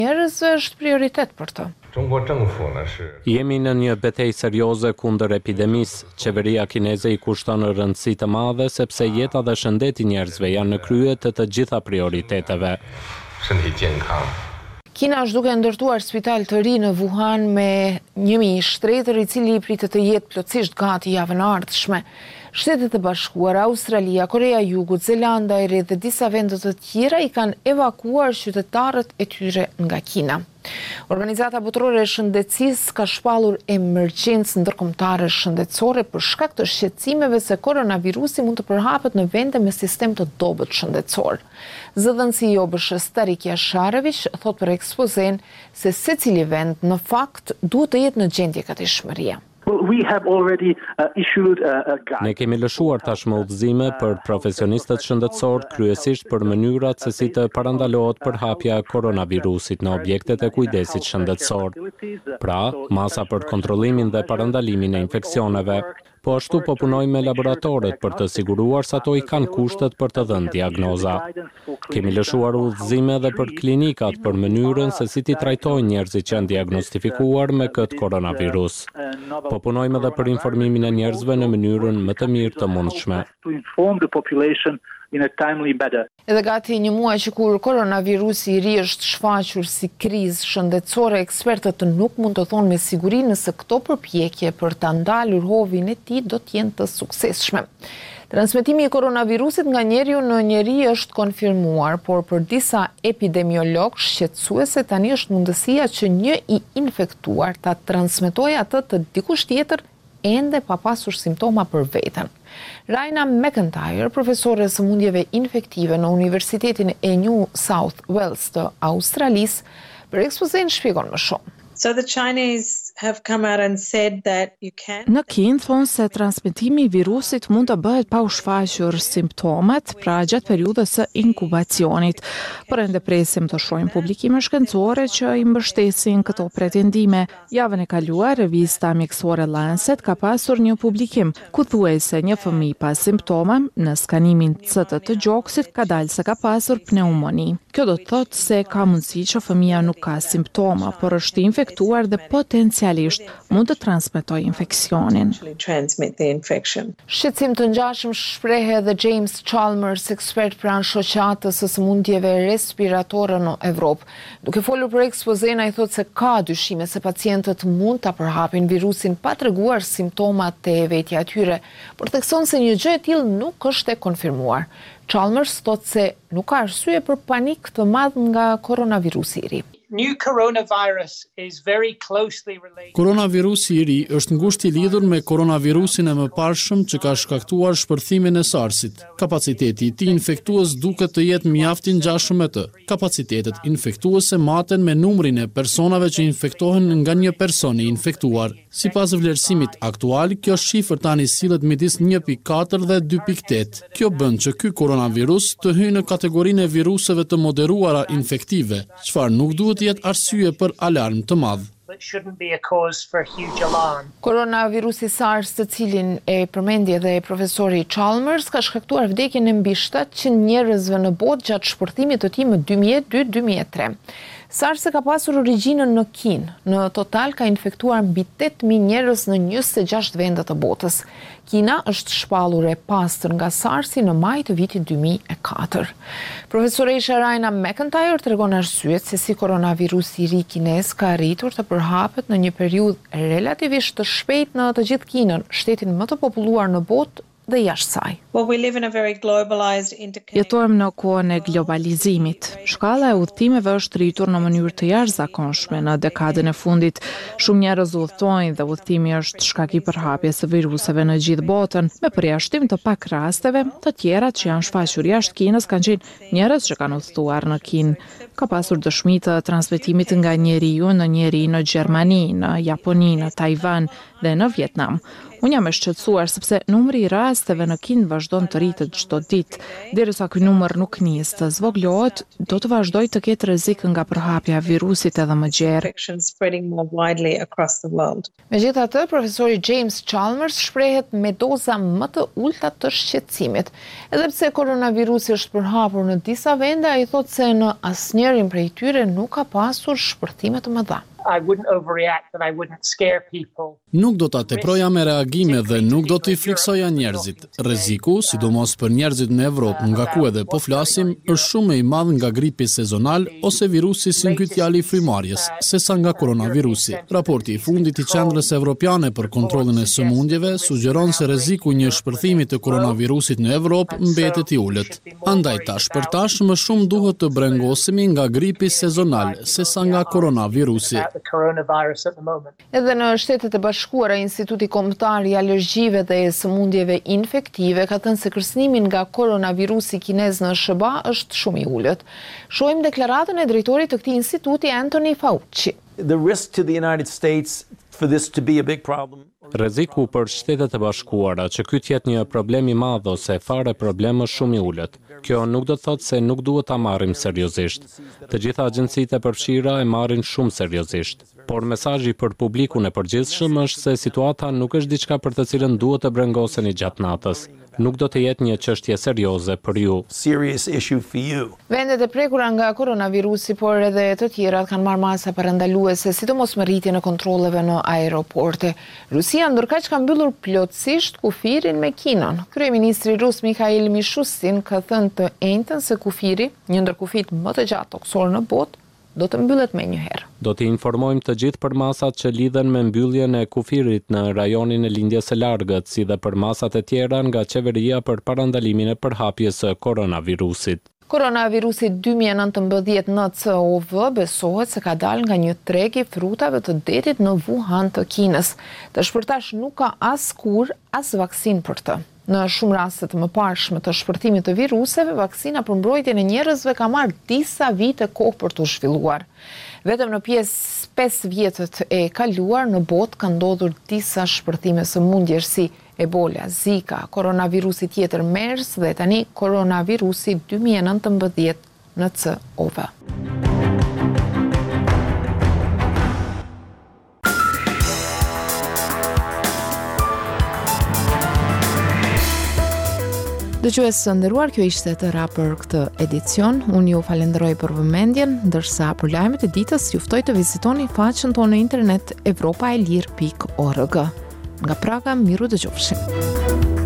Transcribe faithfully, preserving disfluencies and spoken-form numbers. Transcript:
Njerëzve është prioritet për të. Jemi në një betejë serioze kundër epidemisë. Qeveria kineze i kushton rëndësi të madhe sepse jeta dhe shëndeti njerëzve janë në krye të të gjitha prioriteteve. Kina është duke ndërtuar spital të ri në Wuhan me një mijë shtretër i cili pritet të jetë plotësisht gati javën e ardhshme. Shtetet e Bashkuara, Australia, Korea e Jugut, Zelanda e Re dhe disa vende të tjera i kanë evakuuar qytetarët e tyre nga Kina. Organizata Botërore e Shëndetësisë ka shpallur emergjencë ndërkombëtare shëndetësore për shkak të shqetësimeve se koronavirusi mund të përhapet në vende me sistem të dobët shëndetësor. Zëdhënësi i O B S H-s Tarik Yasharević thot për ekspozen se secili vend në fakt duhet të jetë në gjendje gatishmërie. Ne kemi lëshuar tashmë udhëzime për profesionistët shëndetësor, kryesisht për mënyrat se si të parandalohet përhapja e koronavirusit në objektet e kujdesit shëndetësor. Pra, masa për kontrollimin dhe parandalimin e infeksioneve. Po ashtu po punojmë me laboratoret për të siguruar se ato i kanë kushtet për të dhënë diagnoza. Kemi lëshuar udhëzime edhe për klinikat për mënyrën se si ti trajtojnë njerëzit që janë diagnostifikuar me këtë koronavirus. Po punojmë edhe për informimin e njerëzve në mënyrën më të mirë të mundshme. Edhe gati një muaj që kur koronavirusi i ri është shfaqur si krizë shëndetësore, ekspertët nuk mund të thonë me siguri nëse këto përpjekje për ta ndalur hovin e tij do të jenë të suksesshme. Transmetimi i koronavirusit nga njeriu në njeri është konfirmuar, por për disa epidemiolog shqetësuese tani është mundësia që një i infektuar ta transmetojë atë të dikush tjetër ende pa pasur simptoma për veten. Raina McIntyre, profesore e sëmundjeve infektive në Universitetin e New South Wales të Australisë, për ekspozen shpjegon më shumë. So the Chinese have come out and said that you can. Në Kinë thonë se transmetimi i virusit mund të bëhet pa u shfaqur simptomat, pra gjatë periudhës së inkubacionit. Por ende presim të shohim publikime shkencore që i mbështesin këto pretendime. Javën e kaluar, revista mjekësore Lancet ka pasur një publikim ku thuaj se një fëmijë pa simptoma në skanimin C T të gjoksit ka dalë se ka pasur pneumoni. Kjo do të thotë se ka mundësi që fëmia nuk ka simptoma, por është infektuar dhe potencialisht mund të transmetojë infeksionin. Shqetësim të ngjashëm shpreh edhe James Chalmers, ekspert pranë shoqatës së sëmundjeve respiratore në Evropë. Duke folur për ekspozen, ai thotë se ka dyshime se pacientët mund ta përhapin virusin pa treguar simptomat e vetja e tyre, por thekson se një gjë e tillë nuk është e konfirmuar. Chalmers thotë se nuk ka arsye për panik të madh nga koronavirusi i ri. New coronavirus is very closely related. Koronavirusi i ri është ngushtë i lidhur me koronavirusin e mëparshëm që ka shkaktuar shpërthimin e SARS-it. Kapaciteti i tij infektues duket të jetë mjaft i ngjashëm me të. Kapacitetet infektuese maten me numrin e personave që infektohen nga një person i infektuar. Sipas vlerësimit aktual, kjo shifër tani sillet midis një pikë katër dhe dy pikë tetë. Kjo bën që ky koronavirus të hyjë në kategorinë e viruseve të moderuara infektive, çfarë nuk duhet jetë arsye për alarm të madh. Koronavirusi SARS, të cilin e përmendi edhe profesori Chalmers, ka shkaktuar vdekjen e mbi shtatëqind njerëzve në botë gjatë shpërthimit të tij më dy mijë e dy deri dy mijë e tre. SARS ka pasur origjinën në Kinë. Në total ka infektuar mbi tetë mijë njerëz në njëzet e gjashtë vende të botës. Kina është shpallur e pastër nga SARS-i në maj të vitit dy mijë e katër. Profesoresha Raina McIntyre tregon arsyet se si koronavirusi i ri kinez ka arritur të përhapet në një periudhë relativisht të shpejtë në të gjithë Kinën, shtetin më të populluar në botë dhe jashtë saj. Well, we live in a very globalized interconnected. Jetojmë në kohën e globalizimit. Shkalla e udhëtimeve është rritur në mënyrë të jashtëzakonshme në dekadën e fundit. Shumë njerëz udhtojnë dhe udhëtimi është shkak i përhapjes së viruseve në gjithë botën, me përjashtim të pak rasteve, të tjera që janë shfaqur jashtë Kinës kanë qenë njerëz që kanë udhëtuar në Kinë. Ka pasur dëshmi të transmetimit nga njeriu në njeri në Gjermani, në Japoni, në Taiwan dhe në Vietnam. Unë jam e shqetësuar sepse numri i rasteve në Kinë vazhdon të rritet çdo ditë, derisa ky numër nuk nis të zvoglohet, do të vazhdoj të ketë rrezik nga përhapja e virusit edhe më gjerë. Megjithatë, profesori James Chalmers shprehet me doza më të ulta të shqetësimit. Edhe pse koronavirusi është përhapur në disa vende, ai thotë se në asnjërin prej tyre nuk ka pasur shpërthime të mëdha. I wouldn't overreact and I wouldn't scare people. Nuk do ta teproja me reagime dhe nuk do t'i friksoja njerëzit. Rreziku, sidomos për njerëzit në Evropë, nga ku edhe po flasim, është shumë i madh nga gripi sezonal ose virusi sinkrytjali i frymarrjes, sesa nga koronavirusi. Raporti i fundit i Qendrës Evropiane për kontrollin e sëmundjeve sugjeron se rreziku një shpërthimi të koronavirusit në Evropë mbetet i ulët. Andaj tash për tash më shumë duhet të brengosemi nga gripi sezonal sesa nga koronavirusi. Edhe në Shtetet e Bashkuara, Instituti Kombëtar i Alergjive dhe Sëmundjeve Infektive ka thënë se kërcënimi nga koronavirusi kinez në S B A është shumë i ulët. Shohim deklaratën e drejtorit të këtij instituti, Anthony Fauci. The risk to the United States for this to be a big problem. Rreziku për Shtetet e Bashkuara që ky të jetë një problem i madh ose fare problem është shumë i ulët. Kjo nuk do të thotë se nuk duhet ta marrim seriozisht. Të gjitha agjencitë e përfshira e marrin shumë seriozisht. Por mesazhi për publikun e përgjithshëm është se situata nuk është diçka për të cilën duhet të brengoseni gjatë natës. Nuk do të jetë një çështje serioze për ju. Serious issue for you. Vendet e prekura nga koronavirusi, por edhe të tjerat kanë marrë masa parandaluese, sidomos me rritjen e kontrolleve në aeroporte. Rusia ndërkaq ka mbyllur plotësisht kufirin me Kinën. Kryeministri rus Mikhail Mishustin ka thënë të njëjtën se kufiri, një ndër kufit më të gjatë toksor në botë, do të mbyllet me njëherë. Do t'i informojmë të gjithë për masat që lidhen me mbylljen e kufirit në rajonin e lindjes së largët, si dhe për masat e tjera nga qeveria për parandalimin e përhapjes së koronavirusit. Koronavirusi dy mijë e nëntëmbëdhjetë N C O V besohet se ka dalë nga një treg i frutave të detit në Wuhan të Kinës. Të shpërtash nuk ka askur as vaksinë për të. Në shumë raste të mëparshme të shpërthimit të viruseve, vaksina për mbrojtjen e njerëzve ka marrë disa vite kohë për të zhvilluar. Vetëm në pjesë pesë vjetët e kaluar në botë ka ndodhur disa shpërthime sëmundjesh si Ebola, Zika, koronavirusi tjetër MERS dhe tani koronavirusi dy mijë e nëntëmbëdhjetë N C O V. Dëgjues së nderuar, kjo ishte të ra për këtë edicion. Unë ju falenderoj për vëmendjen, ndërsa për lajmet e ditës ju ftoj të vizitoni faqen tonë në internet evropaelir pikë org. Nga Praga, miru dëgjofshim.